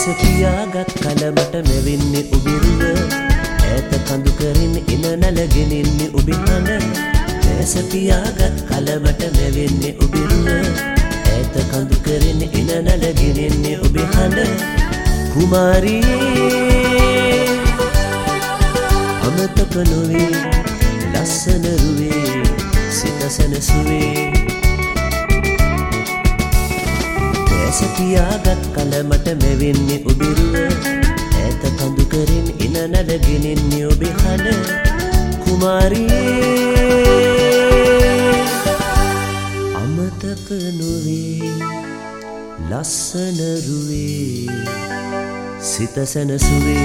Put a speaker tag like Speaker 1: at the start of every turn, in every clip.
Speaker 1: දැස පියාගත් කල මට මෙවෙන්නේ ඔබිරුව ඈත කඳු කරින් එන නලගෙනින්නේ ඔබේ හඬ දැස පියාගත් කල මට මෙවෙන්නේ ඔබිරුව ඈත කඳු කරින් එන නලගෙනින්නේ ඔබේ හඬ කුමාරියේ අමතක නොවේ ලස්සන රුවේ සිත සැනසුවේ දැස පියාගත් කල මට මෙවෙන්නේ ඔබිරුව ඈත කඳු කරින් එන නලගෙනින්නේ ඔබේ හඬ කුමාරියේ අමතක නොවේ ලස්සන රුවේ සිත සැනසුවේ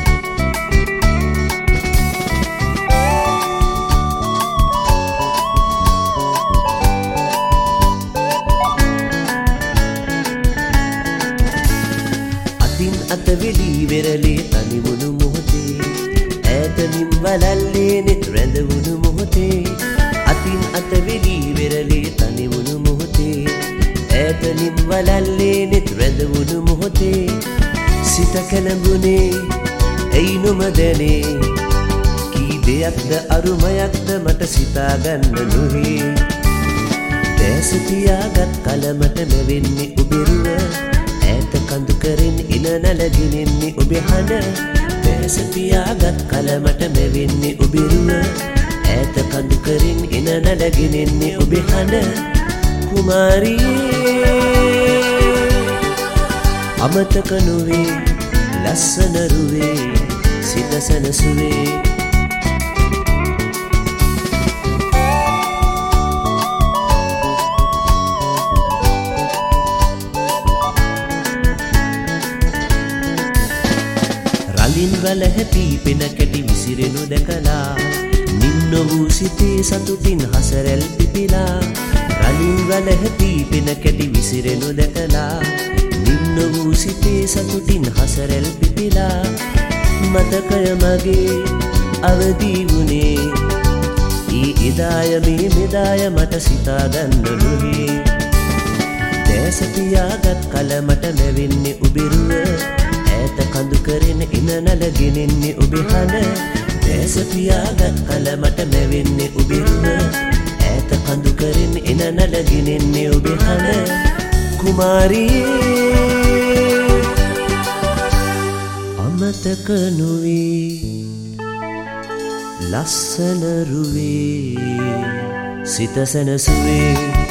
Speaker 1: අත වෙලී වෙරළේ තනිවුණු මොහොතේ ඈතනින් වලල්ලේ නෙත් රැඳවුණු මොහොතේ අතින් අත වෙලී වෙරළේ තනිවුණු මොහොතේ ඈතනින් වලල්ලේ නෙත් රැඳවුණු මොහොතේ සිත කැළඹුණේ ඇයි නොමදැනේ කී දෙයක්ද අරුමයක්ද මට සිතාගන්න නොහේ දැස පියාගත් කල මට මෙවෙන්නේ ඔබිරුව ඈත කඳු කරින් එන නලගෙනින්නේ ඔබේ හඬ දැස පියාගත් කල මට මෙවෙන්නේ ඔබිරුව ඈත කඳු කරින් එන නලගෙනින්නේ ඔබේ හඬ කුමාරියේ අමතක නොවේ ලස්සන රුවේ සිත සැනසුවේ රලින් වල හැපි පෙන කැටි විසිරෙනු දැකලා නින්න වූ සිතේ සතුටින් හසරැල් පිපිලා රලින් වල හැපි පෙන කැටි විසිරෙනු දැකලා නින්න වූ සිතේ සතුටින් හසරැල් පිපිලා මතකය මගේ අවදි වුණේ ඊ එදාය මේ මෙදාය මට සිතාගන්න නොහේ දැස පියාගත් කල මට මෙවෙන්නේ ඔබිරුව ඈත කඳු කරින් එන නලගෙනින්නේ ඔබේ හඬ දැස පියාගත් කල මට මෙවෙන්නේ ඔබිරුව ඈත කඳු කරින් එන නලගෙනින්නේ ඔබේ හඬ කුමාරියේ අමතක නොවේ ලස්සන රුවේ සිත සැනසුවේ